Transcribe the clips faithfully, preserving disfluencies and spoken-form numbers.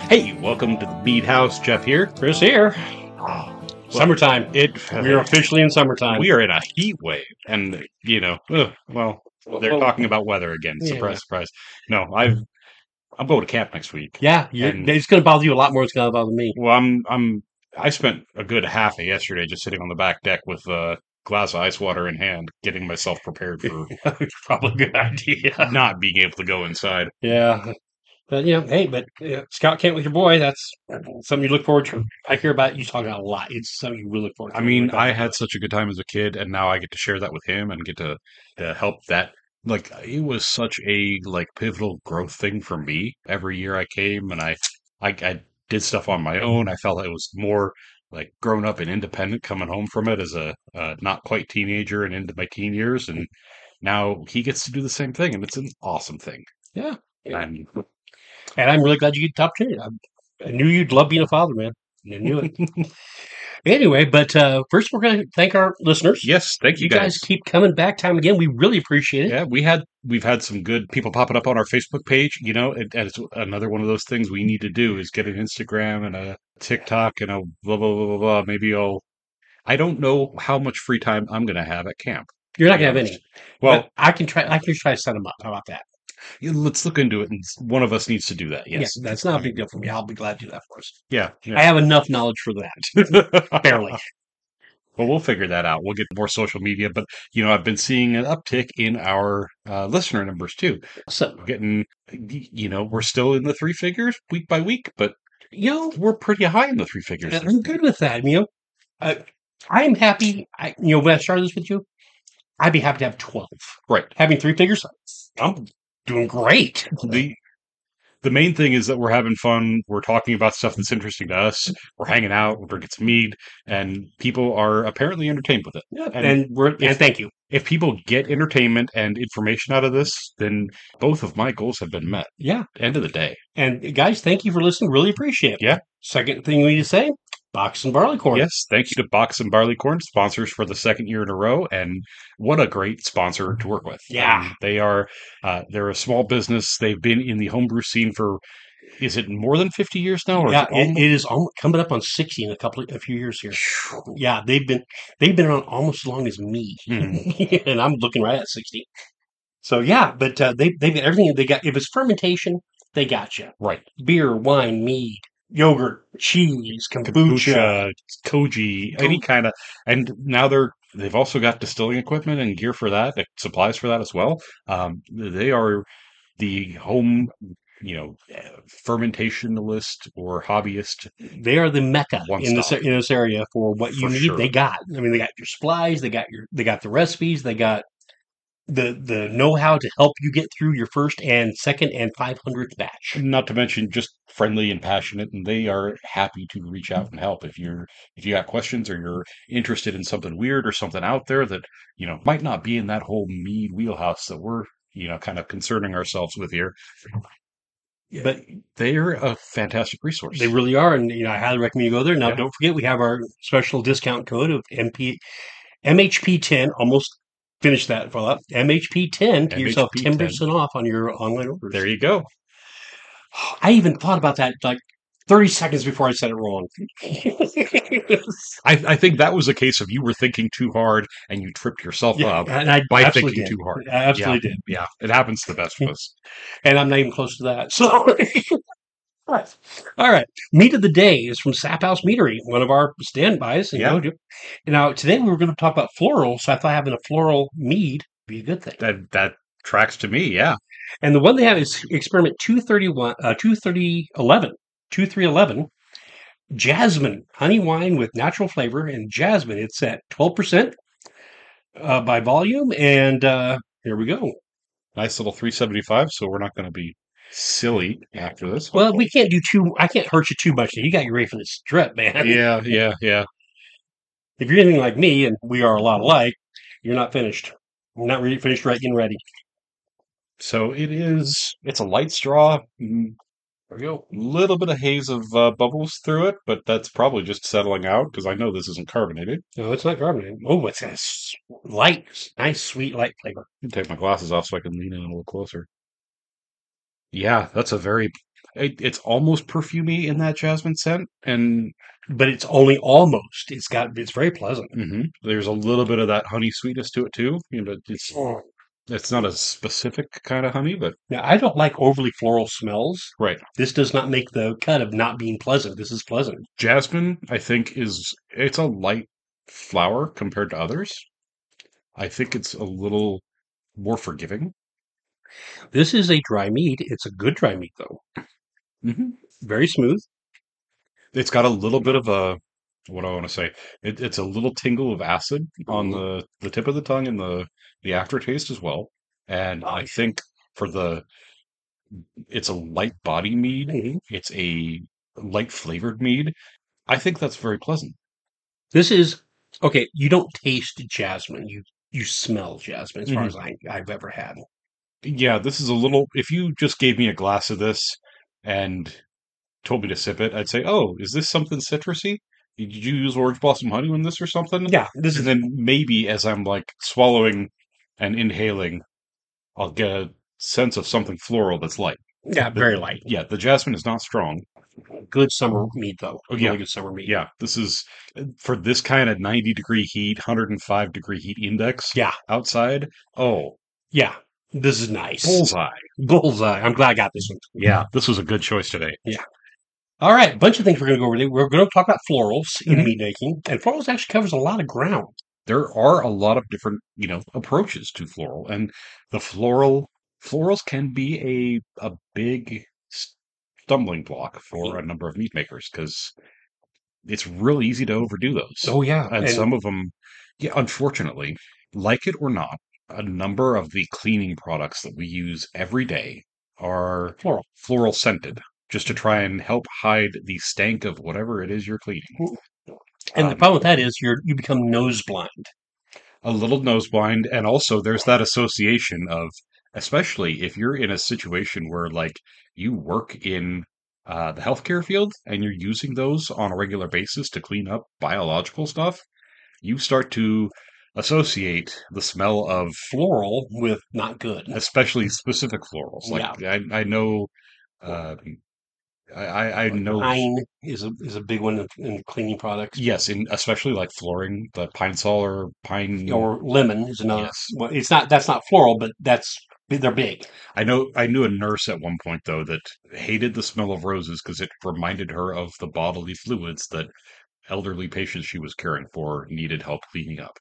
Hey, welcome to the Mead House. Jeff here. Chris here. Well, Summertime. It We're officially in summertime. we are in a heat wave, and you know, ugh, well, they're Well, talking about weather again. yeah. Surprise, surprise. No, I've I'm going to camp next week. Yeah, you're, And- it's going to bother you a lot more than it's going to bother me. Well, I'm I'm I spent a good half of yesterday just sitting on the back deck with a glass of ice water in hand, getting myself prepared for It's probably a good idea. not being able to go inside. Yeah. But, you know, hey, but uh, scout camp with your boy, that's something you look forward to. I hear about it. You talk about it a lot. It's something you really look forward to. I mean, I had such a good time as a kid, and now I get to share that with him and get to, to help that. Like, it was such a like pivotal growth thing for me. Every year I came and I, I, I did stuff on my own. I felt it was more like grown up and independent coming home from it as a uh, not quite teenager and into my teen years. And now he gets to do the same thing, and it's an awesome thing. Yeah. Yeah. And And I'm really glad you get the opportunity. I, I knew you'd love being a father, man. I knew it. Anyway, but uh, first we're going to thank our listeners. yes, thank you, You guys keep coming back time again. We really appreciate it. Yeah, we had we've had some good people popping up on our Facebook page. You know, it, and it's another one of those things we need to do is get an Instagram and a TikTok and a blah blah blah blah blah. Maybe I'll. I don't know how much free time I'm going to have at camp. You're not going to have any. Well, But I can try. I can try to set them up. How about that? yeah, let's look into it, and one of us needs to do that. Yes, Yes, that's not a big deal for me. I'll be glad to do that for us. yeah. I yeah. have enough knowledge for that. Barely. Well, we'll figure that out. We'll get more social media, but you know, I've been seeing an uptick in our uh, listener numbers too. So, We're getting, you know, we're still in the three figures week by week, but you know, we're pretty high in the three figures. I'm good with that. You know, uh, I'm happy. I, you know, when I started this with you, I'd be happy to have twelve. Right. Having three figures, I'm doing great. the the main thing is that we're having fun. We're talking about stuff that's interesting to us. We're hanging out. We're drinking some mead, and people are apparently entertained with it. Yeah, And and we're if- and thank you. If people get entertainment and information out of this, then both of my goals have been met. Yeah, End of the day. and guys, thank you for listening. Really appreciate it. Yeah. Second thing we need to say: box and barley corn. Yes, thank you to Box and Barleycorn, sponsors for the second year in a row, and what a great sponsor to work with. Yeah. Um, they are uh, they're a small business. They've been in the homebrew scene for is it more than fifty years now? Or Yeah, is it it, it is almost coming up on sixty in a couple of, a few years here. Yeah, they've been they've been around almost as long as me, Mhm. and I'm looking right at sixty. So yeah, but uh, they they've got everything they got. If it's fermentation, they got you. Right. Beer, wine, mead, yogurt, cheese, kombucha. kombucha, koji, any kind of, and now they're they've also got distilling equipment and gear for that, uh, supplies for that as well. Um, they are the home, you know, uh, fermentationalist or hobbyist. They are the mecca One in this stop. in this area for what you For need. sure. They got. I mean, they got your supplies. They got your they got the recipes. They got the the know how to help you get through your first and second and five hundredth batch. Not to mention just friendly and passionate, and they are happy to reach out and help if you're if you got questions or you're interested in something weird or something out there that you know might not be in that whole mead wheelhouse that we're you know kind of concerning ourselves with here. But They're a fantastic resource. they really are, and you know, I highly recommend you go there. Now, Yeah. don't forget we have our special discount code of M P, M H P ten. Almost finished that for up. M H P ten to yourself M H P ten ten. percent off on your online orders. There you go. I even thought about that like thirty seconds before I said it wrong. I, I think that was a case of you were thinking too hard and you tripped yourself Yeah, up and I by absolutely thinking did. too hard. I absolutely did. Yeah, it happens to the best of us. And I'm not even close to that. So, all right. All right. Meat of the day is from Sap House Meadery, one of our standbys. And Yeah. you know, now, today we were going to talk about floral, so I thought having a floral mead would be a good thing. That that tracks to me. Yeah. And the one they have is Experiment two thirty-one, uh, two thirty eleven, two three eleven, Jasmine, honey wine with natural flavor. And Jasmine, it's at twelve percent uh, by volume. And uh, here we go. Nice little three seventy-five. So we're not going to be silly after this. Well, we can't do too, I can't hurt you too much. You got you ready for this trip, man. Yeah, yeah, yeah. If you're anything like me, and we are a lot alike, you're not finished. You're not really finished right getting ready. So it is. It's a light straw. mm, There we go. Little bit of haze of uh, bubbles through it, but that's probably just settling out because I know this isn't carbonated. No, it's not carbonated. Oh, it's got a s- light, nice, sweet, light flavor. Let me take my glasses off so I can lean in a little closer. Yeah, that's a very. it, it's almost perfumey in that jasmine scent, and but it's only almost. It's got. It's very pleasant. hmm there's a little bit of that honey sweetness to it too. You know, it's Mm. it's not a specific kind of honey, but Now, I don't like overly floral smells. right. This does not make the cut of not being pleasant. This is pleasant. Jasmine, I think, is it's a light flower compared to others. I think it's a little more forgiving. This is a dry mead. It's a good dry mead, though. hmm Very smooth. It's got a little bit of a what do I want to say? It, it's a little tingle of acid on Mhm. the the tip of the tongue and the the aftertaste as well. And I think for the it's a light body mead. Mhm. It's a light flavored mead. I think that's very pleasant. This is okay. You don't taste jasmine. You you smell jasmine, as far hmm as I, I've ever had. Yeah, this is a little. If you just gave me a glass of this and told me to sip it, I'd say, "Oh, is this something citrusy? Did you use orange blossom honey in this or something?" Yeah, this And is then maybe as I'm like swallowing and inhaling, I'll get a sense of something floral that's light. yeah But very light. yeah, the jasmine is not strong. Good summer mead, though. Oh yeah, Really good summer mead. yeah. This is for this kind of ninety degree heat, one hundred five degree heat index Yeah, outside. Oh, yeah. This is nice. bullseye. Bullseye. I'm glad I got this one. Yeah, this was a good choice today. Yeah. All right, a bunch of things we're going to go over today. We're going to talk about florals in Mhm. meat making, and florals actually covers a lot of ground. There are a lot of different, you know, approaches to floral, and the floral florals can be a a big stumbling block for a number of meat makers because it's real easy to overdo those. Oh yeah, And and some of them, yeah, unfortunately, like it or not, a number of the cleaning products that we use every day are floral. floral scented, just to try and help hide the stank of whatever it is you're cleaning. And the Um, problem with that is you're you become nose blind. a little nose blind, and also there's that association of, especially if you're in a situation where like you work in uh, the healthcare field and you're using those on a regular basis to clean up biological stuff, you start to associate the smell of Floral with not good. especially specific florals. Like Yeah, I, I know, uh, I, I I like know, pine is a is a big one in, in cleaning products. yes, in especially like flooring, the pine sol or pine, Or lemon is another. yes. Well, it's not that's not floral, but that's they're big. I know I knew a nurse at one point though that hated the smell of roses because it reminded her of the bodily fluids that elderly patients she was caring for needed help cleaning up.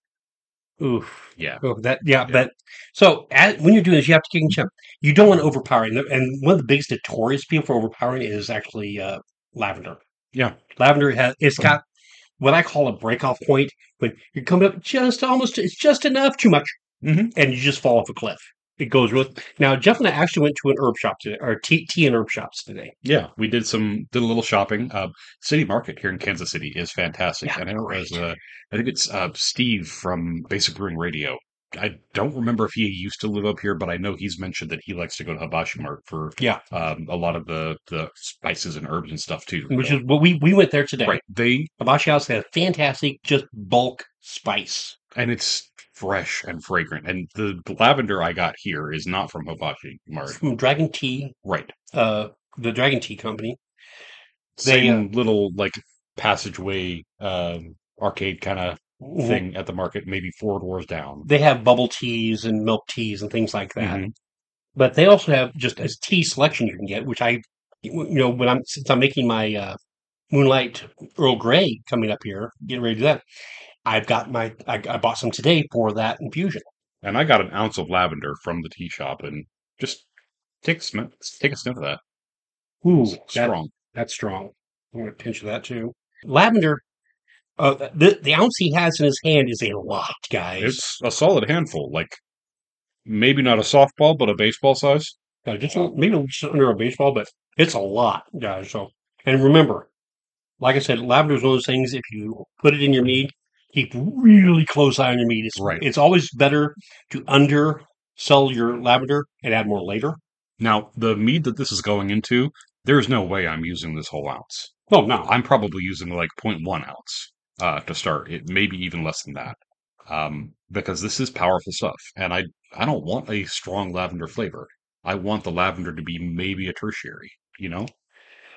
Oof. Yeah, Oh, that yeah, yeah. but so as, when you're doing this, you have to take into account. You don't want to overpower it. And, and one of the biggest notorious people for overpowering is actually uh, lavender. Yeah. Lavender has it's got what I call a breakoff point when you're coming up just almost it's just enough too much, hmm and you just fall off a cliff. It goes with now. Jeff and I actually went to an herb shop today, or tea, tea and herb shops today. Yeah, we did some did a little shopping. Uh, City Market here in Kansas City is fantastic, Yeah, and it was great. uh, I think it's uh, Steve from Basic Brewing Radio. I don't remember if he used to live up here, but I know he's mentioned that he likes to go to Hibachi Mart for Yeah, um, a lot of the the spices and herbs and stuff too. which So, is what we we went there today. right, they Hibachi House had fantastic, just bulk spice and it's fresh and fragrant. And the lavender I got here is not from Hibachi Mart. from Dragon Tea, Right. uh, the Dragon Tea Company. They uh, Same little like passageway um, arcade kind of mhm. thing at the market, maybe four doors down. They have bubble teas and milk teas and things like that. hmm But they also have just a tea selection you can get, which I, you know, when I'm since I'm making my uh, Moonlight Earl Grey coming up here, getting ready to do that. I've got my I, I bought some today for that infusion. And I got an ounce of lavender from the tea shop, and just take a sniff, take a sniff of that. Ooh, It's that strong. that's strong. I'm gonna pinch that too. Lavender. Uh, the the ounce he has in his hand is a lot, guys. It's a solid handful, like maybe not a softball, but a baseball size. Uh, just a- maybe just under a baseball, but it's a lot, guys. So, and remember, like I said, lavender is one of those things. If you put it in your mead, keep really close eye on your mead. It's Right. it's always better to undersell your lavender and add more later. Now, the mead that this is going into, there's no way I'm using this whole ounce. Oh no, I'm probably using like zero point one ounce uh, to start. It maybe even less than that, um, because this is powerful stuff, and I I don't want a strong lavender flavor. I want the lavender to be maybe a tertiary. You know?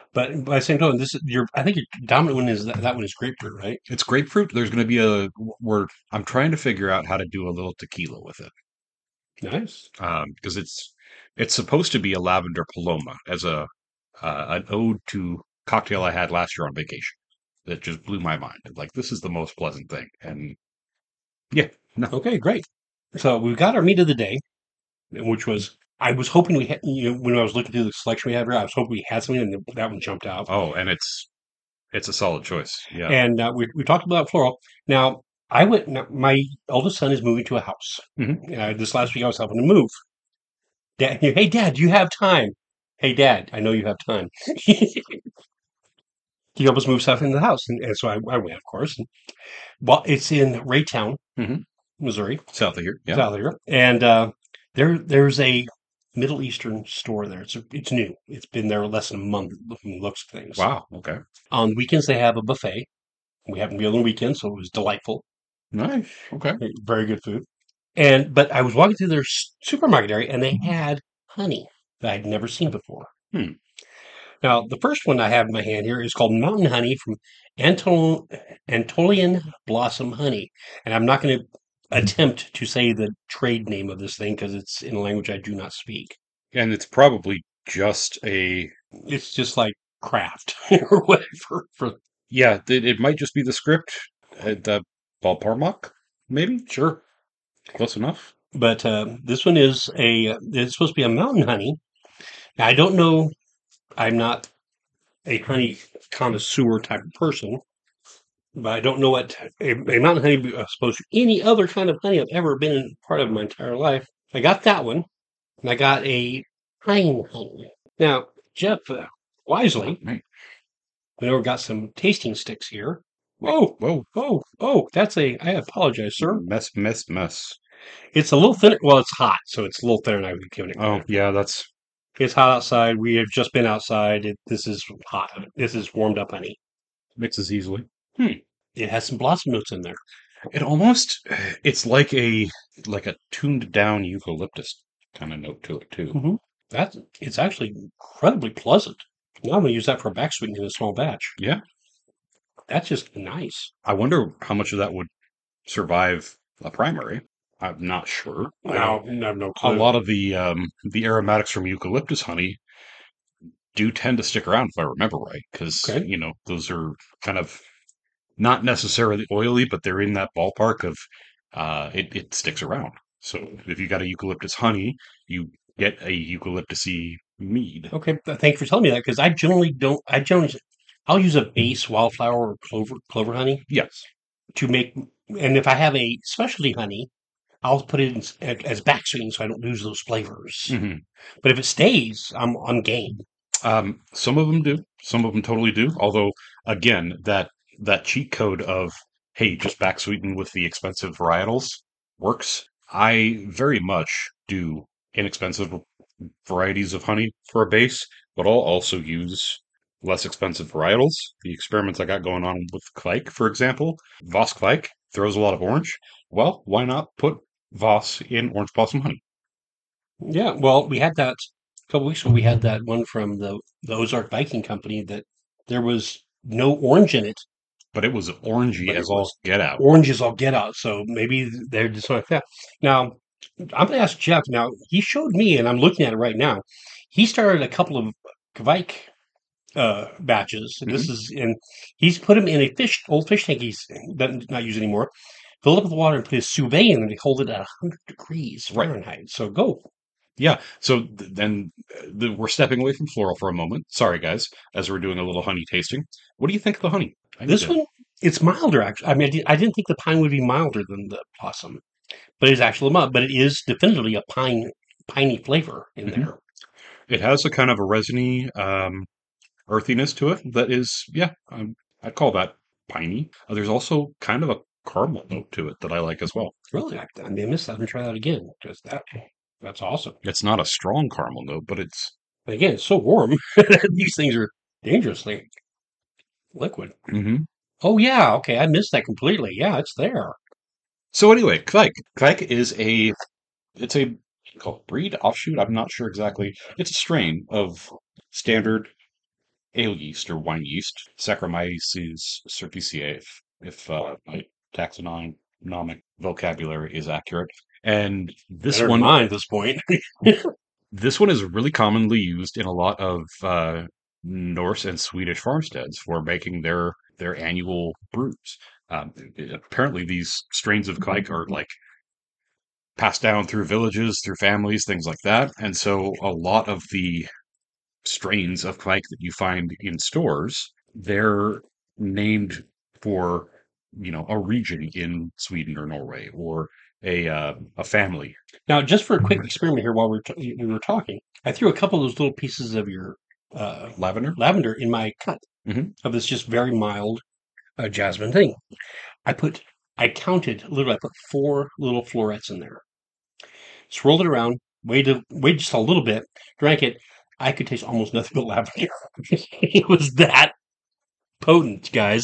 But by the same token, this is your. I think your dominant one is that, that one is grapefruit, right? It's grapefruit. There's going to be a where I'm trying to figure out how to do a little tequila with it Nice. um, because it's it's supposed to be a lavender paloma as a uh, an ode to cocktail I had last year on vacation that just blew my mind. Like this is the most pleasant thing, and yeah, no, Okay, great. So we've got our meat of the day, which was I was hoping we had. You know, when I was looking through the selection we had here, I was hoping we had something, and that one jumped out. oh, and it's it's a solid choice. Yeah. And uh, we we talked about floral. Now I went. Now, my eldest son is moving to a house. Hmm. Uh, this last week I was helping him move. Dad, hey Dad, do you have time? Hey Dad, I know you have time. He helped us move stuff into the house, and, and so I, I went, of course. And, well, it's in Raytown, Hmm. Missouri, South of here. Yeah. south of here, and uh, there there's a Middle Eastern store there. It's it's new. It's been there less than a month. From the looks of things. Wow. Okay. On weekends they have a buffet. We happened to be on the weekend, so it was delightful. Nice. Okay. Very good food. And but I was walking through their s- supermarket area, and they had honey that I'd never seen before. Hmm. Now, the first one I have in my hand here is called Mountain Honey from Antol- Antolian Blossom Honey. And I'm not going to attempt to say the trade name of this thing because it's in a language I do not speak. And it's probably just a It's just like craft or whatever. For yeah. It, it might just be the script. Uh, the Balparmock, maybe sure. close enough. But uh, this one is a, it's supposed to be a mountain honey. Now, I don't know, I'm not a honey connoisseur type of person, but I don't know what a, a mountain honey as opposed to any other kind of honey I've ever been in part of my entire life. I got that one, and I got a pine honey. Now, Jeff, uh, wisely, Right. we never got some tasting sticks here. Oh, Whoa. oh, oh, that's a, I apologize, sir. Mess, mess, mess. It's a little thinner. Well, it's hot, so it's a little thinner than I would give it. Oh, yeah, that's It's hot outside. We have just been outside. It, this is hot. This is warmed up honey. mixes easily. Hmm. It has some blossom notes in there. It almost it's like a like a tuned down eucalyptus kind of note to it too. Mm-hmm. That's it's actually incredibly pleasant. Now I'm gonna use that for a back sweetening in a small batch. Yeah. That's just nice. I wonder how much of that would survive a primary. I'm not sure. No, Uh, I have no a clue. lot of the um, the aromatics from eucalyptus honey do tend to stick around if I remember right, because Okay. you know those are kind of not necessarily oily, but they're in that ballpark of uh, it, it sticks around. So if you got a eucalyptus honey, you get a eucalyptusy mead. Okay. th- Thank you for telling me that because I generally don't. I generally I'll use a base wildflower or clover clover honey Yes. to make. And if I have a specialty honey, I'll put it in, s- as as back sweetening so I don't lose those flavors. Hmm. But if it stays, I'm I'm game. Um, some of them do. Some of them totally do. Although, again, that that cheat code of hey, just back sweeten with the expensive varietals works. I very much do inexpensive varieties of honey for a base, but I'll also use less expensive varietals. The experiments I got going on with Kveik, for example, Voss Kveik throws a lot of orange. Well, why not put Voss in orange blossom honey? Yeah. Well, we had that a couple weeks ago. We had that one from the the Ozark Viking Company that there was no orange in it, But it was orangey but it as all was get out. oranges all get out. So maybe they're just like that. Now, I'm going to ask Jeff. Now, he showed me, and I'm looking at it right now. He started a couple of Kvike uh, batches. And this Hmm. is in, he's put them in a fish, old fish tank he's doesn't not use anymore. Fill it up with water and put his sous vide in and hold it at one hundred degrees Right. Fahrenheit. So go. Yeah. So th- then uh, the, we're stepping away from floral for a moment. Sorry, guys, as we're doing a little honey tasting. What do you think of the honey? I need This to. one, it's milder, actually. I mean, I, did, I didn't think the pine would be milder than the blossom, but it's actually mild. But it is definitively a pine, piney flavor in Mhm. there. It has a kind of a resiny um, earthiness to it that is, yeah, um, I'd call that piney. Uh, there's also kind of a caramel note to it that I like as well. Really, I, I may miss that. I'm gonna try that again because that that's awesome. It's not a strong caramel note, but it's. But again, it's so warm. These things are dangerously liquid. Mhm. Oh yeah, okay, I missed that completely. Yeah, it's there. So anyway, Kveik. Kveik is a. It's a called breed offshoot. I'm not sure exactly. It's a strain of standard ale yeast or wine yeast, Saccharomyces cerevisiae, if, if uh, my taxonomic vocabulary is accurate. And this Better than one, mine at this point. this one is really commonly used in a lot of uh, Norse and Swedish farmsteads for making their their annual brews. Um, apparently, these strains of Kvike are like passed down through villages, through families, things like that. And so a lot of the strains of Kvike that you find in stores, they're named for, you know, a region in Sweden or Norway or a uh, a family. Now, just for a quick experiment here, while we're t- we were talking, I threw a couple of those little pieces of your uh, Lavender? lavender in my cut Hmm. of this just very mild uh, jasmine thing. I put, I counted literally. I put four little florets in there. Swirled it around, waited, waited just a little bit, drank it. I could taste almost nothing but lavender. It was that potent, guys.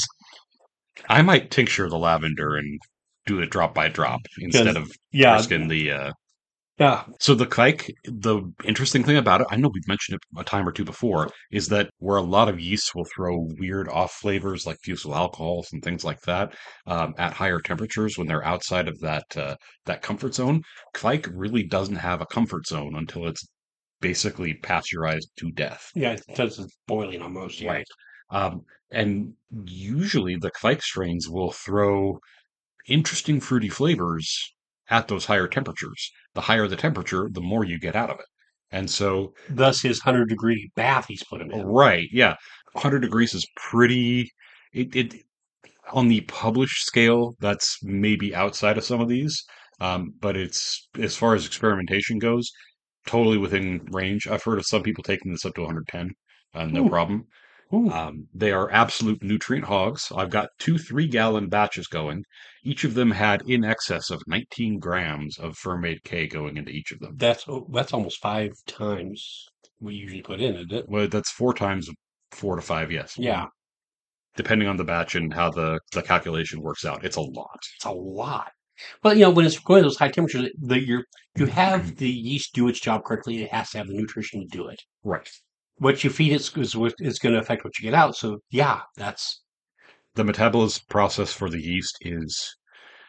I might tincture the lavender and do it drop by drop instead Because of yeah, risking the uh, yeah, So the kike, the interesting thing about it, I know we've mentioned it a time or two before, is that where a lot of yeasts will throw weird off flavors like fusel alcohols and things like that um, at higher temperatures when they're outside of that uh, that comfort zone, kvike really doesn't have a comfort zone until it's basically pasteurized to death. yeah. It does it's boiling almost. Yeah, Right. Um, and usually the kvike strains will throw interesting fruity flavors at those higher temperatures. The higher the temperature, the more you get out of it. And so, thus his hundred degree bath he's put him in. right, yeah, one hundred degrees is pretty. It, it on the published scale, that's maybe outside of some of these, um, but it's as far as experimentation goes, totally within range. I've heard of some people taking this up to one hundred ten, uh, no Ooh, problem. ooh. Um, they are absolute nutrient hogs. I've got two three gallon batches going. Each of them had in excess of nineteen grams of fermate K going into each of them. That's oh, that's almost five times we usually put in, isn't it? Well, that's four times four to five, yes. Yeah, Depending on the batch and how the, the calculation works out, it's a lot. it's a lot. But you know, when it's going to those high temperatures, the you you have the yeast do its job correctly. It has to have the nutrition to do it. Right. What you feed it is what is going to affect what you get out. So yeah, that's The metabolism process for the yeast is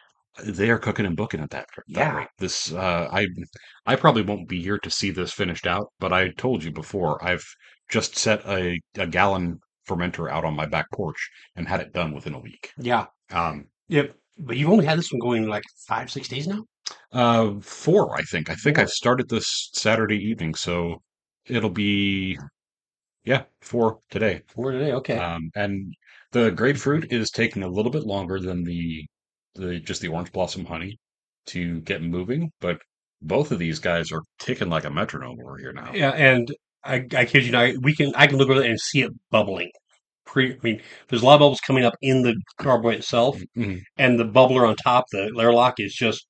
they are cooking and booking at that that yeah, rate. This uh, I I probably won't be here to see this finished out, but I told you before I've just set a, a gallon fermenter out on my back porch and had it done within a week. yeah, Um, yep. But you've only had this one going like five, six days now. uh, four, I think. I think I Four, started this Saturday evening, so it'll be yeah, four today. four today. Okay. Um, and the grapefruit is taking a little bit longer than the the just the orange blossom honey to get moving, but both of these guys are ticking like a metronome over here now. Yeah, and I, I kid you not, we can I can look over there and see it bubbling. Pre, I mean, there's a lot of bubbles coming up in the carboy itself, Mhm. and the bubbler on top, the airlock, is just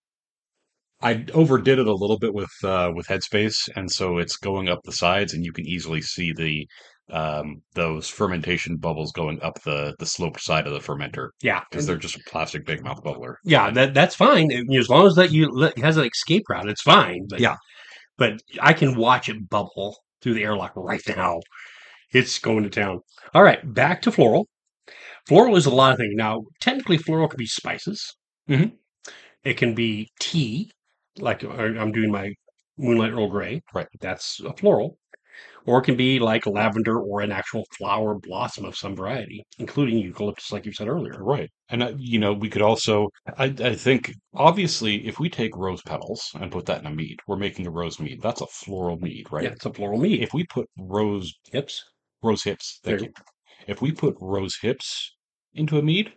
I overdid it a little bit with uh, with Headspace, and so it's going up the sides, and you can easily see the um, those fermentation bubbles going up the the slope side of the fermenter yeah, because they're just a plastic big mouth bubbler. yeah. And That that's fine I mean, as long as that you let, it has an escape route, it's fine. But yeah, but I can watch it bubble through the airlock right now. It's going to town. All right, back to floral. Floral is a lot of things. Now, technically, floral can be spices. hmm It can be tea, like uh, I'm doing my Moonlight Earl Grey. right. That's a floral. Or it can be like lavender or an actual flower blossom of some variety, including eucalyptus, like you said earlier. Right. And, uh, you know, we could also, I, I think, obviously, if we take rose petals and put that in a mead, we're making a rose mead. That's a floral mead, Yeah, right? it's a floral mead. If we put rose, Hips. rose hips, thank There. you. If we put rose hips into a mead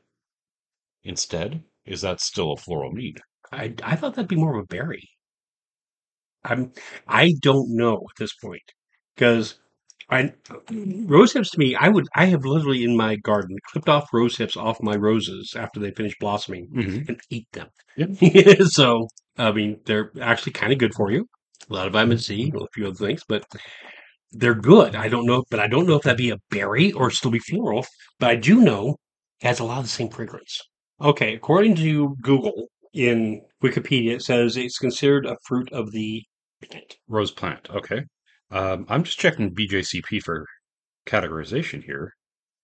instead, is that still a floral mead? I I thought that'd be more of a berry. I'm I don't know at this point because I rose hips to me. I would I have literally in my garden clipped off rose hips off my roses after they finish blossoming Hmm. and ate them. Yeah. So I mean they're actually kind of good for you. A lot of vitamin C, and a few other things, but they're good. I don't know, but I don't know if that'd be a berry or still be floral. But I do know it has a lot of the same fragrance. Okay, according to Google in Wikipedia, it says it's considered a fruit of the plant. Rose plant. Okay. Um, I'm just checking B J C P for categorization here,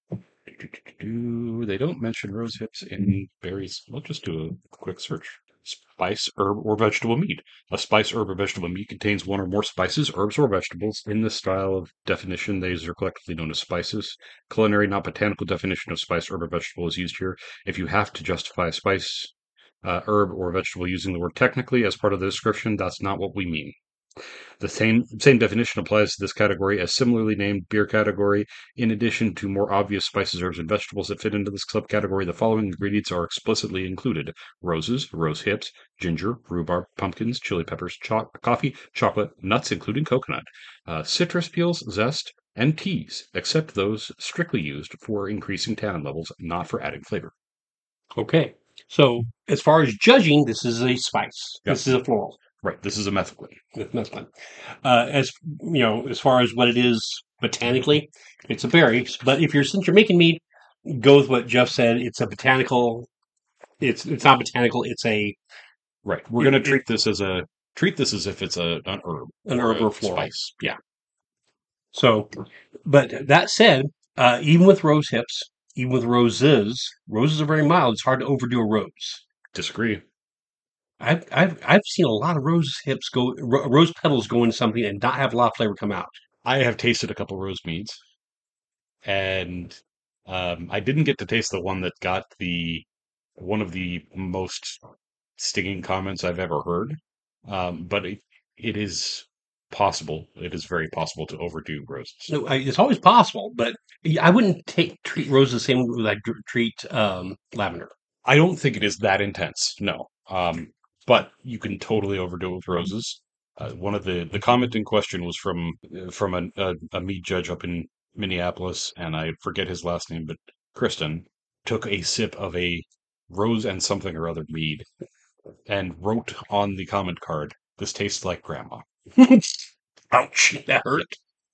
they don't mention rose hips in berries. We'll just do a quick search. Spice, herb, or vegetable meat. A spice, herb, or vegetable meat contains one or more spices, herbs, or vegetables. In this style of definition, these are collectively known as spices. Culinary, not botanical definition of spice, herb, or vegetable is used here. If you have to justify a spice, uh, herb, or vegetable using the word technically as part of the description, that's not what we mean. The same, same definition applies to this category as similarly named beer category. In addition to more obvious spices, herbs, and vegetables that fit into this subcategory, the following ingredients are explicitly included: roses, rose hips, ginger, rhubarb, pumpkins, chili peppers, cho- coffee, chocolate, nuts, including coconut, uh, citrus peels, zest, and teas, except those strictly used for increasing tannin levels, not for adding flavor. Okay. So as far as judging, this is a spice. Yep. This is a floral. Right. This is a methylene. With methylene. Uh, as you know, as far as what it is botanically, it's a berry. But if you're since you're making mead, go with what Jeff said. It's a botanical. It's it's not botanical. It's a Right. We're it, going to it, treat this as a treat this as if it's a an herb, an or herb a or floral. spice. Yeah. So, but that said, uh, even with rose hips, even with roses, roses are very mild. It's hard to overdo a rose. Disagree. I've I've I've seen a lot of rose hips go ro- rose petals go into something and not have a lot of flavor come out. I have tasted a couple rose meads, and um, I didn't get to taste the one that got the one of the most stinging comments I've ever heard. Um, but it, it is possible. It is very possible to overdo roses. No, I, it's always possible, but I wouldn't take treat roses the same way I treat um, lavender. I don't think it is that intense. No. Um, but you can totally overdo it with roses. Uh, one of the the comment in question was from uh, from a, a, a mead judge up in Minneapolis, and I forget his last name, but Kristen took a sip of a rose and something or other mead and wrote on the comment card, "This tastes like grandma." Ouch, that hurt.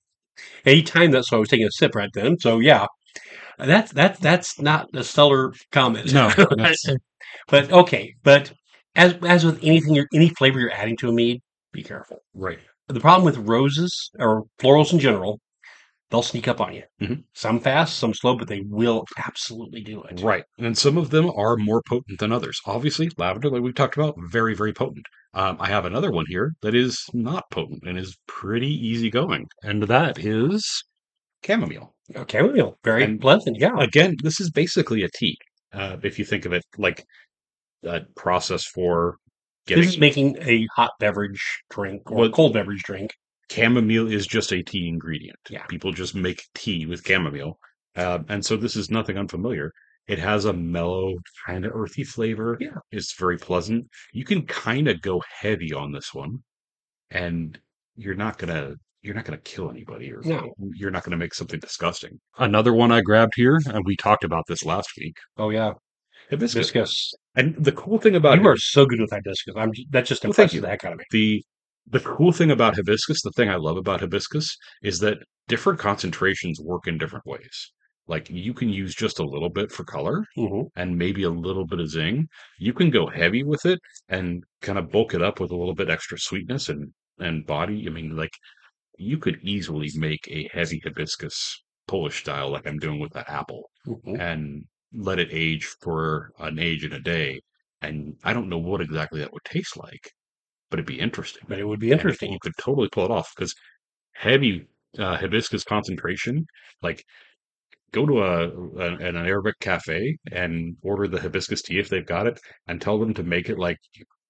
Anytime that's why I was taking a sip right then. So yeah, that's that's that's not a stellar comment. No, that's But okay, but as as with anything, you're, any flavor you're adding to a mead, be careful. right. The problem with roses or florals in general, they'll sneak up on you. Mhm. Some fast, some slow, but they will absolutely do it. Right. And some of them are more potent than others. Obviously, lavender, like we've talked about, very, very potent. Um, I have another one here that is not potent and is pretty easygoing, and that is chamomile. Okay, well, very And pleasant. Yeah, again, this is basically a tea. Uh, if you think of it like a process for this is getting making a hot beverage drink or a what cold beverage drink. chamomile is just a tea ingredient. Yeah. People just make tea with chamomile. Uh, and so this is nothing unfamiliar. It has a mellow, kind of earthy flavor. Yeah. It's very pleasant. You can kind of go heavy on this one, and you're not gonna you're not gonna kill anybody, or No. you're not gonna make something disgusting. Another one I grabbed here, and we talked about this last week. Oh yeah, Hibiscus. hibiscus. And the cool thing about You are so good with hibiscus. I'm that just Well, thank impresses you. the heck out of me. the the cool thing about hibiscus, the thing I love about hibiscus, is that different concentrations work in different ways. Like you can use just a little bit for color hmm and maybe a little bit of zing. You can go heavy with it and kind of bulk it up with a little bit extra sweetness and and body. I mean, like you could easily make a heavy hibiscus Polish style, like I'm doing with the apple, hmm and let it age for an age in a day. And I don't know what exactly that would taste like, but it'd be interesting. But it would be And it, interesting. you could totally pull it off because heavy uh, hibiscus concentration, like go to a, a an Arabic cafe and order the hibiscus tea if they've got it, and tell them to make it like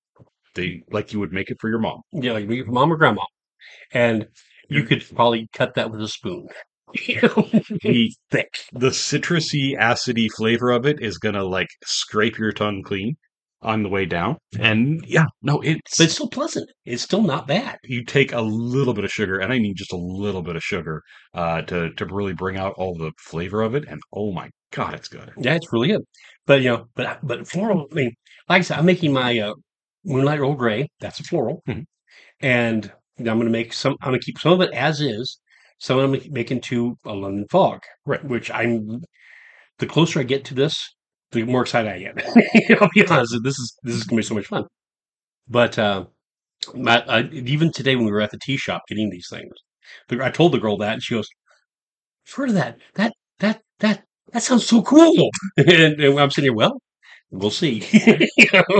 they like you would make it for your mom. Yeah, like your mom or grandma, and you Mm. could probably cut that with a spoon. You know, The thick. the citrusy, acidy flavor of it is gonna like scrape your tongue clean on the way down. And yeah, no, it's But it's still pleasant. It's still not bad. you take a little bit of sugar, and I mean just a little bit of sugar, uh, to to really bring out all the flavor of it. And oh my god, it's good. Yeah, it's really good. But you know, but but floral. I mean, like I said, I'm making my uh, Moonlight Earl Grey. That's a floral, Mhm. and I'm going to make some. I'm going to keep some of it as is. Some I'm going to make into a London Fog, Right. which I'm. The closer I get to this, the more excited I get. I'll be honest. This is this is going to be so much fun. But uh, my, uh, even today when we were at the tea shop getting these things, the- I told the girl that, and she goes, I've heard of that. That that that that sounds so cool. and, and I'm sitting here, well, we'll see. You know?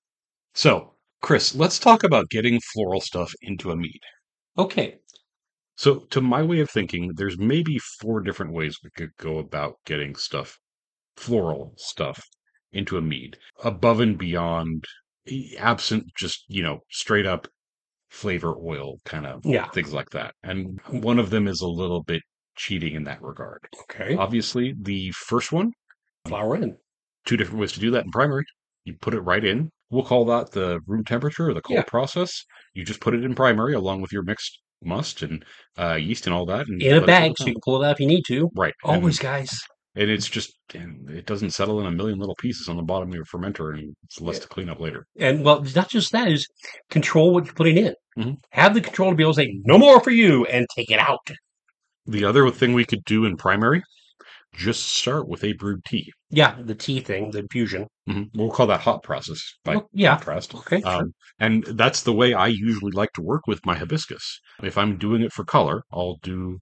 So, Chris, let's talk about getting floral stuff into a mead. Okay. So, to my way of thinking, there's maybe four different ways we could go about getting stuff, floral stuff, into a mead, above and beyond, e- absent just, you know, straight up flavor oil kind of Yeah. things like that. And one of them is a little bit cheating in that regard. Okay. Obviously, the first one, Flower in. two different ways to do that in primary. You put it right in. We'll call that the room temperature or the Yeah. cold process. You just put it in primary along with your mixed must and uh, yeast and all that, and In a let it settle bag, so down. you can pull it out if you need to. Right, Always, and guys. and it's just and it doesn't settle in a million little pieces on the bottom of your fermenter, and it's less Yeah. to clean up later. And well, not just that is control what you're putting in. Mhm. Have the control to be able to say no more for you and take it out. The other thing we could do in primary, just start with a brewed tea. Yeah, the tea thing, the infusion. hmm We'll call that hot process by Well, yeah. contrast. Okay, sure. Um, and that's the way I usually like to work with my hibiscus. If I'm doing it for color, I'll do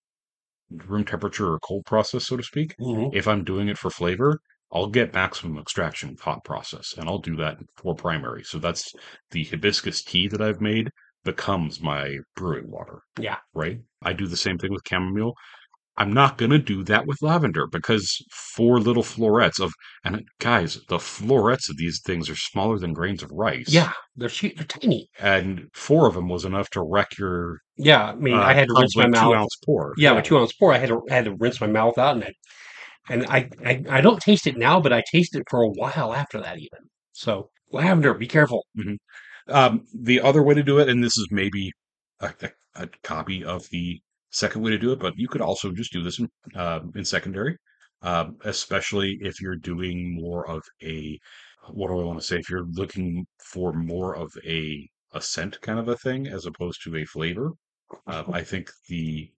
room temperature or cold process, so to speak. Mhm. If I'm doing it for flavor, I'll get maximum extraction with hot process, and I'll do that for primary. So that's the hibiscus tea that I've made becomes my brewing water, Yeah. right? I do the same thing with chamomile. I'm not going to do that with lavender because four little florets of, and guys, the florets of these things are smaller than grains of rice. Yeah, they're cute, they're tiny. And four of them was enough to wreck your Yeah, I mean, I uh, had to rinse my like two mouth. ounce pour. Yeah, my two ounce pour. I had to I had to rinse my mouth out, and I, and I, I I don't taste it now, but I tasted it for a while after that, even. So lavender, be careful. Mhm. Um, the other way to do it, and this is maybe a, a, a copy of the second way to do it, but you could also just do this in, uh, in secondary, um, especially if you're doing more of a, what do I want to say? If you're looking for more of a, a scent kind of a thing as opposed to a flavor. Uh, I think the,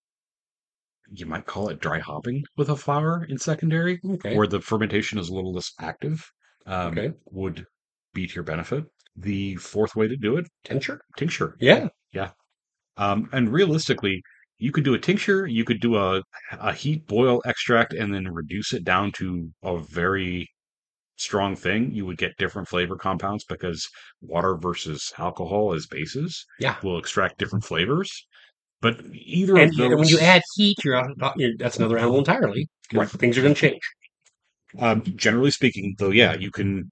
you might call it dry hopping with a flower in secondary, Okay, where the fermentation is a little less active, um, okay, would be to your benefit. The fourth way to do it, tincture. tincture. Yeah, Yeah. Um, and realistically, you could do a tincture, you could do a, a heat boil extract and then reduce it down to a very strong thing. You would get different flavor compounds because water versus alcohol as bases yeah. will extract different flavors. But either And, of and when you those, add heat, you're, out- you're that's another animal entirely. right. Things are going to change. Um, generally speaking, though, yeah, you can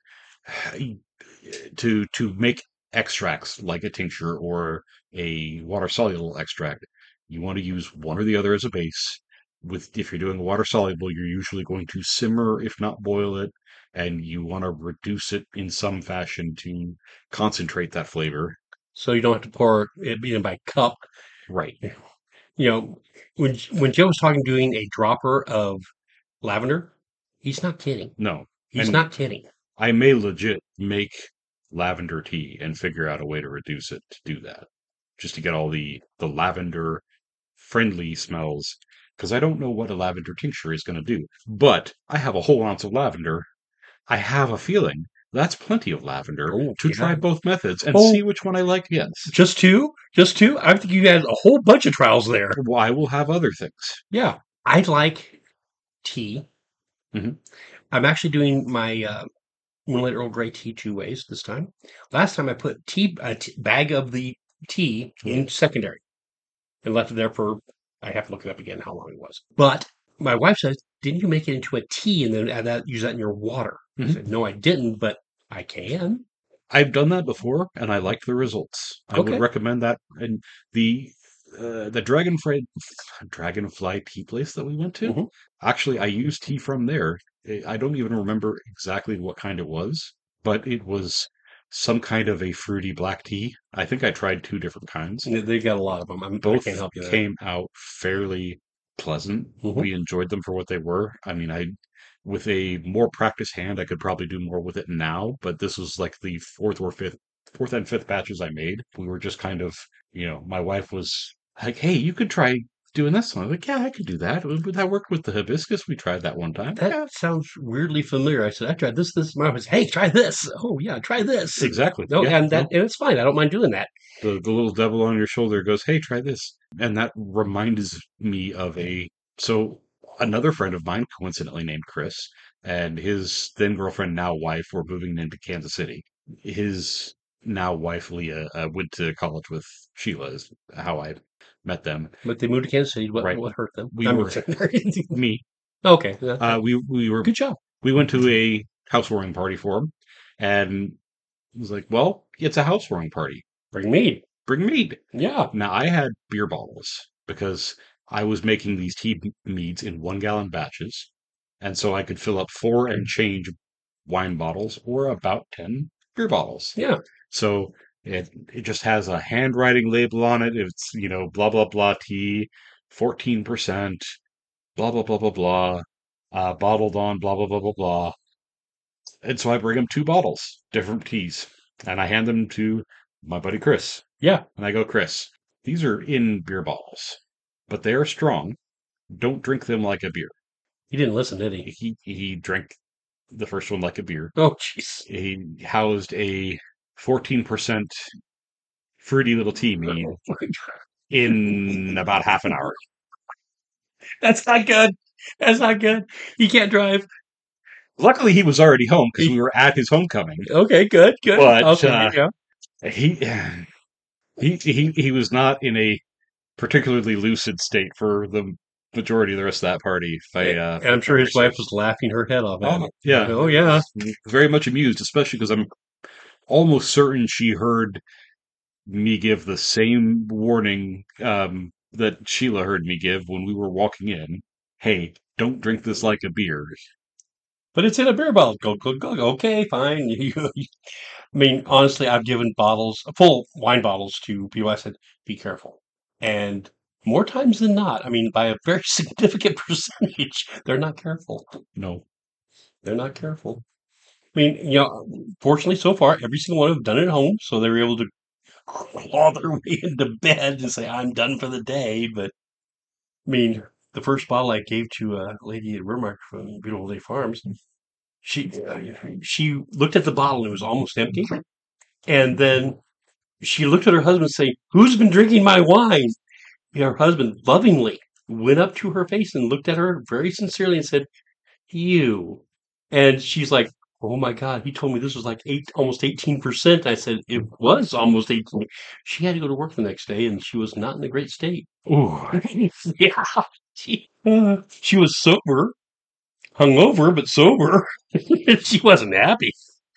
to to make extracts like a tincture or a water soluble extract. You want to use one or the other as a base. With if you're doing water soluble, you're usually going to simmer, if not boil it, and you want to reduce it in some fashion to concentrate that flavor. So you don't have to pour it in by cup. Right. You know, when when Joe was talking doing a dropper of lavender, he's not kidding. No. He's And not kidding. I may legit make lavender tea and figure out a way to reduce it to do that, just to get all the the lavender friendly smells. Because I don't know what a lavender tincture is going to do, but I have a whole ounce of lavender. I have a feeling that's plenty of lavender Oh, to yeah. try both methods and Oh. see which one I like. Yes, Just two? Just two? I think you had a whole bunch of trials there. well, I will have other things. Yeah. I like tea. Mhm. I'm actually doing my uh, Moonlight Earl Grey tea two ways this time. Last time I put tea a t- bag of the tea in secondary and left it there for, I have to look it up again how long it was. But my wife says, didn't you make it into a tea and then add that, use that in your water? I Mhm. said, no, I didn't, but I can. I've done that before, and I liked the results. I Okay. would recommend that. And the uh, the dragonfly dragonfly tea place that we went to, Mhm. actually, I used tea from there. I I don't even remember exactly what kind it was, but it was some kind of a fruity black tea. I think I tried two different kinds. They- They've got a lot of them. I'm, I Both can't help you there. came out fairly pleasant. Mhm. We enjoyed them for what they were. I mean, I with a more practiced hand, I could probably do more with it now, but this was like the fourth or fifth, fourth and fifth batches I made. We were just kind of, you know, my wife was like, "Hey, you could try doing this one." I'm like, "Yeah, I could do that." Would that worked with the hibiscus? We tried that one time. That Yeah, sounds weirdly familiar. I said, I tried this, this. My wife was, hey, try this. Oh, yeah, try this. exactly. No, Yeah, and no. that and it's fine. I don't mind doing that. The the little devil on your shoulder goes, "Hey, try this," and that reminds me of a So another friend of mine, coincidentally named Chris, and his then girlfriend, now wife, were moving into Kansas City. His now wife, Leah, uh, went to college with Sheila, is how I met them. But they moved to Kansas City. What Right. what hurt them? We I'm were, just- me, okay. yeah, uh, we, we were, Good job. we went to a housewarming party for him, and I was like, well, it's a housewarming party. Bring mead. Bring mead. Yeah. Now, I had beer bottles because I was making these tea meads in one gallon batches. And so I could fill up four and change wine bottles or about ten beer bottles. Yeah. So it, it just has a handwriting label on it. It's, you know, blah, blah, blah tea, fourteen percent, blah, blah, blah, blah, blah, uh, bottled on, blah, blah, blah, blah, blah. And so I bring him two bottles, different teas, and I hand them to my buddy Chris. Yeah. And I go, Chris, these are in beer bottles, but they are strong. Don't drink them like a beer. He didn't listen, did he? He he drank the first one like a beer. Oh, jeez. He housed a fourteen percent fruity little tea mead in about half an hour. That's not good. That's not good. He can't drive. Luckily, he was already home because we were at his homecoming. Okay, good, good. But okay, uh, yeah. he he he he was not in a particularly lucid state for the majority of the rest of that party. If I, uh, And I'm sure his so. wife was laughing her head off at Oh him. yeah, Oh, yeah. very much amused, especially because I'm almost certain she heard me give the same warning um, that Sheila heard me give when we were walking in. Hey, don't drink this like a beer. But it's in a beer bottle. Go, go, go. Okay, fine. You- you- I mean, honestly, I've given bottles, full wine bottles to people. I said, be careful. And more times than not, I mean, by a very significant percentage, they're not careful. No, They're not careful. I mean, you know, fortunately, so far, every single one have done it at home, so they were able to claw their way into bed and say, I'm done for the day. But, I mean, the first bottle I gave to a lady at Weirmark from Beautiful Day Farms, she uh, she looked at the bottle and it was almost empty. And then she looked at her husband saying, who's been drinking my wine? And her husband lovingly went up to her face and looked at her very sincerely and said, you. And she's like, oh my God, he told me this was like eight, almost eighteen percent. I said, it was almost eighteen. She had to go to work the next day and she was not in a great state. ooh, yeah. She, uh, she was sober, hungover, but sober. She wasn't happy.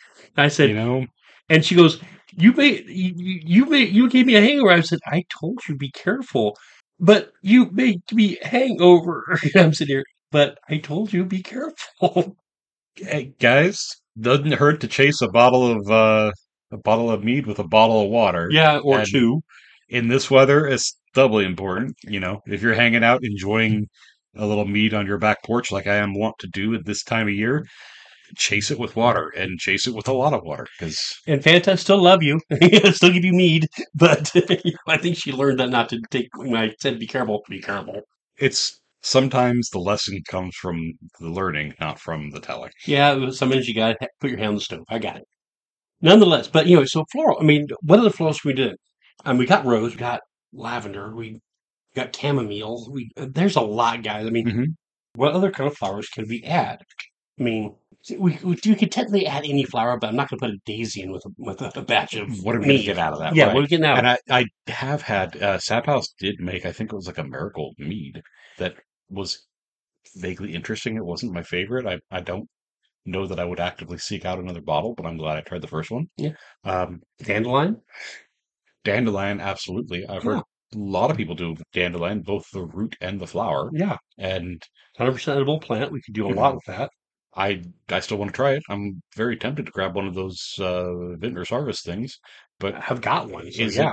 I you said, know, and she goes, you made, you, you made, you gave me a hangover. I said, I told you, be careful, but you made me hangover. I'm sitting here, but I told you, be careful. hey, guys, doesn't hurt to chase a bottle of uh, a bottle of mead with a bottle of water. Yeah, or And two. in this weather, it's doubly important. You know, if you're hanging out enjoying a little mead on your back porch, like I am wont to do at this time of year, chase it with water and chase it with a lot of water because And Fanta still love you, still give you mead, but I think she learned that not to take. When I said be careful, be careful. it's sometimes the lesson comes from the learning, not from the telling. Yeah, sometimes you got to put your hand on the stove. I got it. Nonetheless, but you know, so floral. I mean, what other florals we did? And we got rose, we got lavender, we got chamomile. We there's a lot, guys. I mean, hmm what other kind of flowers could we add? I mean, we, we you could technically add any flower, but I'm not going to put a daisy in with a, with a batch of What are we going to mead. get out of that? Yeah, Right. what are we getting out of And it? I, I have had, uh, Sap House did make, I think it was like a Marigold mead that was vaguely interesting. It wasn't my favorite. I, I don't know that I would actively seek out another bottle, but I'm glad I tried the first one. Yeah. Um, Dandelion? Dandelion, absolutely. I've heard Yeah. a lot of people do dandelion, both the root and the flower. Yeah. And one hundred percent edible plant. We could do a lot with that. I I still want to try it. I'm very tempted to grab one of those uh, Vintner's Harvest things, but I've got one. So is yeah. it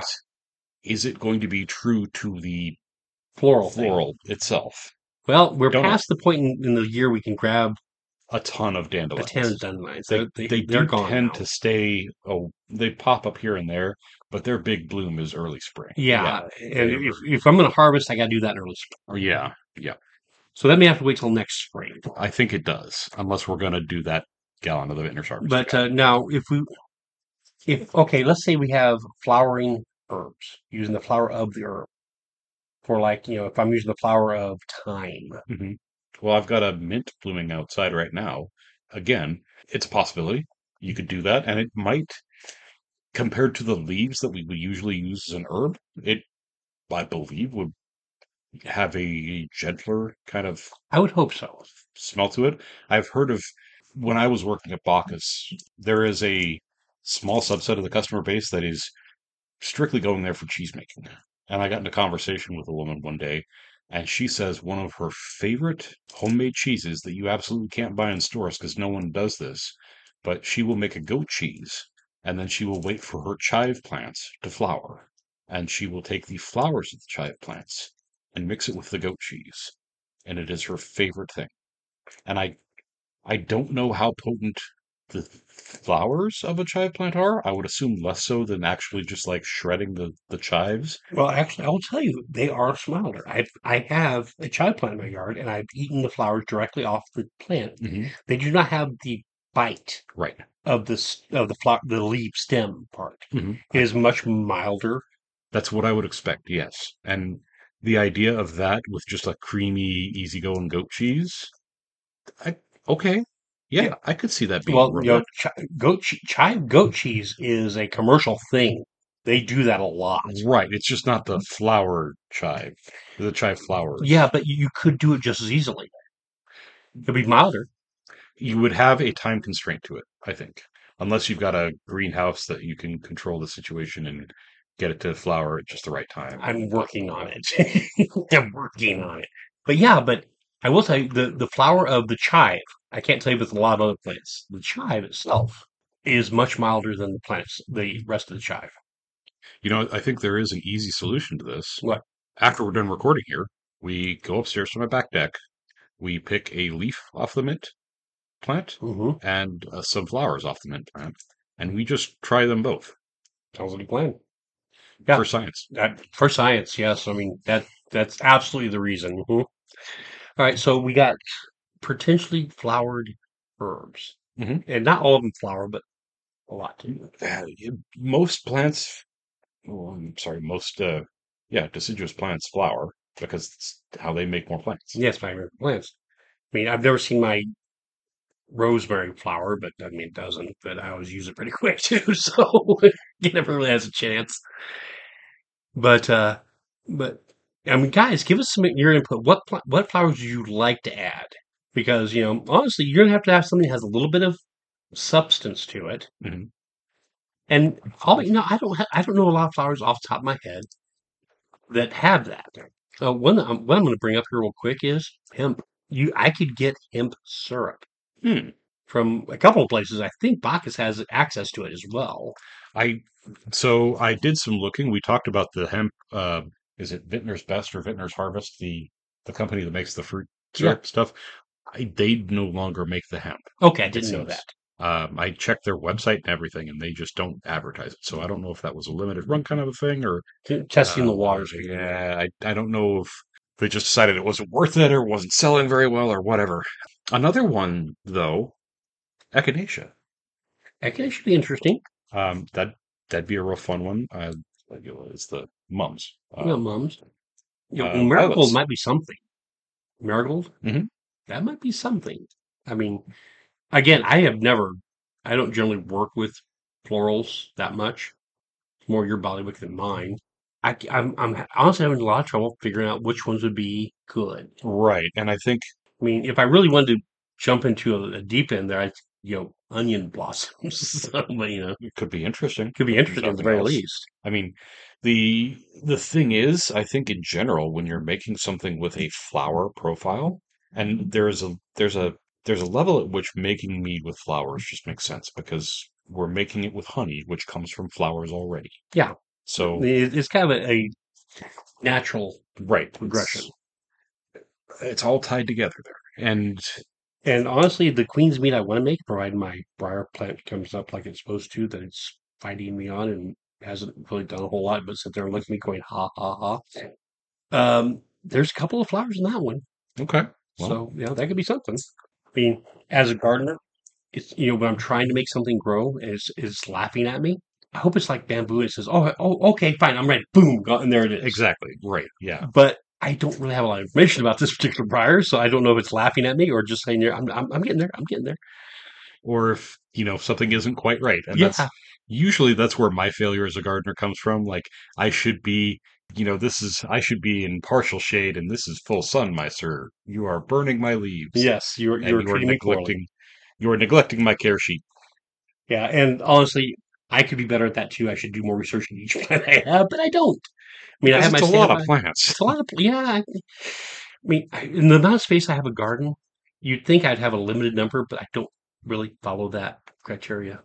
is it going to be true to the Floral thing. floral itself? Well, we're Don't know. past the point in, in the year we can grab A ton of a dandelions. ten of dandelions. They They're, they, they they're do gone tend now. to stay. Oh, they pop up here and there, but their big bloom is early spring. Yeah, and they if, were- if I'm going to harvest, I got to do that in early spring. yeah, yeah. So that may have to wait till next spring. I think it does, unless we're going to do that gallon of the Vintner's Harvest. But again. uh, now, if we, if okay, let's say we have flowering herbs using the flower of the herb. for like, you know, if I'm using the flower of thyme. hmm Well, I've got a mint blooming outside right now. Again, it's a possibility. You could do that, and it might, compared to the leaves that we would usually use as an herb, it, I believe, would have a gentler kind of I would hope so. smell to it. I've heard of when I was working at Bacchus, there is a small subset of the customer base that is strictly going there for cheese making. And I got into conversation with a woman one day, and she says one of her favorite homemade cheeses that you absolutely can't buy in stores because no one does this, but she will make a goat cheese, and then she will wait for her chive plants to flower. And she will take the flowers of the chive plants and mix it with the goat cheese. And it is her favorite thing. And I I don't know how potent the flowers of a chive plant are. I would assume less so than actually just like shredding the the chives. Well, actually, I will tell you, they are milder. I I have a chive plant in my yard, and I've eaten the flowers directly off the plant. hmm They do not have the bite Right. of this of the flower, the leaf stem part. hmm It I, is much milder. that's what I would expect. Yes, and the idea of that with just a creamy, easygoing goat cheese. I okay. Yeah. Yeah, I could see that being Well, you know, relevant. chi- goat che- chive goat cheese is a commercial thing. They do that a lot. Right. It's just not the flower chive, the chive Yeah, flowers. but you you could do it just as easily. It'd be milder. You would have a time constraint to it, I think. Unless you've got a greenhouse that you can control the situation and get it to flower at just the right time and I'm blah working blah on blah. it. I'm working on it. But yeah, but I will tell you the the flower of the chive. I can't tell you with a lot of other plants. The chive itself is much milder than the plants, the rest of the chive. You know, I think there is an easy solution to this. What? After we're done recording here, we go upstairs to my back deck, we pick a leaf off the mint plant Mm-hmm. and uh, some flowers off the mint plant, and we just try them both Sounds like a plan. for Yeah, science. that for science. Yes, I mean that that's absolutely the reason. Mhm. All right, so we got potentially flowered herbs, hmm and not all of them flower, but a lot do. Uh, most plants, oh, I'm sorry, most uh, yeah, deciduous plants flower because it's how they make more plants. Yes, my favorite plants. I mean, I've never seen my rosemary flower, but I mean, it doesn't. But I always use it pretty quick too, so it never really has a chance. But uh, but I mean, guys, give us some your input. What pl- what flowers do you like to add? Because you know, honestly, you're gonna have to have something that has a little bit of substance to it. hmm And all you know, I don't ha- I don't know a lot of flowers off the top of my head that have that. Uh, one that I'm, what I'm going to bring up here real quick is hemp. You, I could get hemp syrup Hmm. from a couple of places. I think Bacchus has access to it as well. I so I did some looking. We talked about the hemp. Uh, is it Vintner's Best or Vintner's Harvest? The the company that makes the fruit Yeah. syrup stuff. I, they no longer make the hemp. Okay, I It didn't know seems. that. Um, I checked their website and everything, and they just don't advertise it. So I don't know if that was a limited run kind of a thing, or T- Testing the uh, waters. yeah, I I don't know if they just decided it wasn't worth it or wasn't selling very well or whatever. Another one though, echinacea. Okay, it should be interesting. Um, that that'd be a real fun one. Uh, like it was the mums. You know, Um, mums. You know, uh, marigold violets. might be something. Marigold, hmm that might be something. I mean, again, I have never. I don't generally work with florals that much. It's more your body weight than mine. I, am I'm I'm honestly having a lot of trouble figuring out which ones would be good. Right, and I think I mean, if I really wanted to jump into a, a deep end there, I you know onion blossoms. So, but, you know, it could be interesting, could be if interesting at the nothing very else. least. I mean, the the thing is, I think in general, when you're making something with a flower profile, and there's a there's a there's a level at which making mead with flowers just makes sense because we're making it with honey, which comes from flowers already. Yeah, So, it, it's kind of a, a natural right, progression. it's it's all tied together there. And And honestly, the queen's meat I want to make, provided my briar plant comes up like it's supposed to, that it's fighting me on and hasn't really done a whole lot, but sit there and look at me going, ha, ha, ha. Um, there's a couple of flowers in that one. okay, well, So, you know, that could be something. I mean, as a gardener, it's, you know, when I'm trying to make something grow and it's, it's laughing at me, I hope it's like bamboo. It says, "Oh, oh, okay, fine, I'm ready." Boom, go- and there it is. Exactly. Right. Yeah. But I don't really have a lot of information about this particular briar, so I don't know if it's laughing at me or just saying, "Yeah, I'm, I'm, I'm getting there. I'm getting there." Or if, you know, something isn't quite right. And that's Yeah, usually that's where my failure as a gardener comes from. Like I should be, you know, this is I should be in partial shade and this is full sun, my sir. You are burning my leaves yes, you're and you're you are treating me poorly. neglecting you are neglecting my care sheet. Yeah, and honestly, I could be better at that too. I should do more research in each plant I have, but I don't. I mean, I Because have my it's a lot of standby. plants. It's a lot of yeah. I, I mean, I, in the amount of space I have a garden, you'd think I'd have a limited number, but I don't really follow that criteria.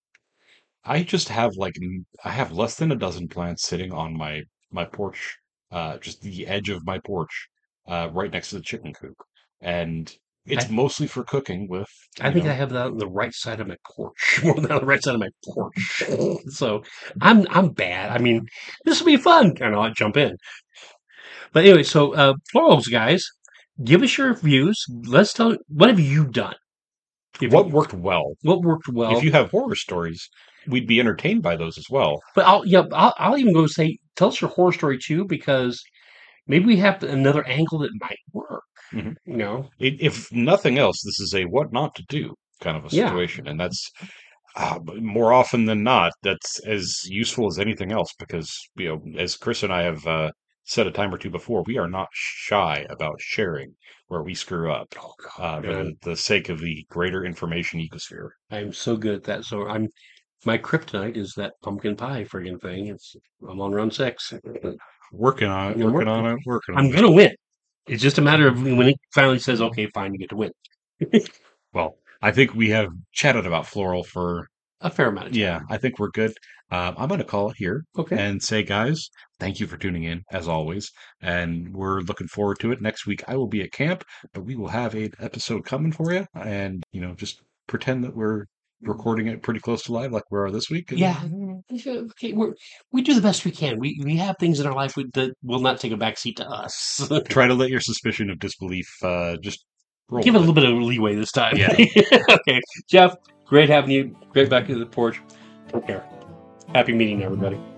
I just have like n- I have less than a dozen plants sitting on my my porch, uh, just the edge of my porch, uh, right next to the chicken coop, and it's I mostly for cooking with, I you think I know, have that on the right side of my porch, more than on the right side of my porch. So I'm I'm bad. I mean, this will be fun, and I'll jump in. But anyway, so uh, florals guys, give us your views. Let's tell what have you done? If what you, worked well. what worked If well? you have horror stories, we'd be entertained by those as well. But I'll yeah, I'll, I'll even go say tell us your horror story too, because maybe we have another angle that might work. Mhm. You know? I- If nothing else, this is a what not to do kind of a Yeah. situation, and that's uh, more often than not, that's as useful as anything else because, you know, as Chris and I have uh, said a time or two before, we are not shy about sharing where we screw up Oh uh, God, for man, the, the sake of the greater information ecosphere. I'm so good at that. So I'm my kryptonite is that pumpkin pie friggin' thing. It's I'm on run six. Working on it, I'm working working. on it, working I'm on it. gonna win. It's just a matter of when it finally says, "Okay, fine, you get to win." Well, I think we have chatted about floral for A fair amount of yeah, time. I think we're good. Um, I'm going to call it here Okay. and say, guys, thank you for tuning in as always. And we're looking forward to it. Next week, I will be at camp, but we will have an episode coming for you. And, you know, just pretend that we're recording it pretty close to live like we are this week. Yeah. And Okay. We're, we do the best we can. We we have things in our life that will not take a backseat to us. try to let your suspicion of disbelief uh, just roll Give it a with it. little bit of leeway this time. Yeah. Okay, Jeff. Great having you. Great back to the porch. Take care. Happy meeting, everybody.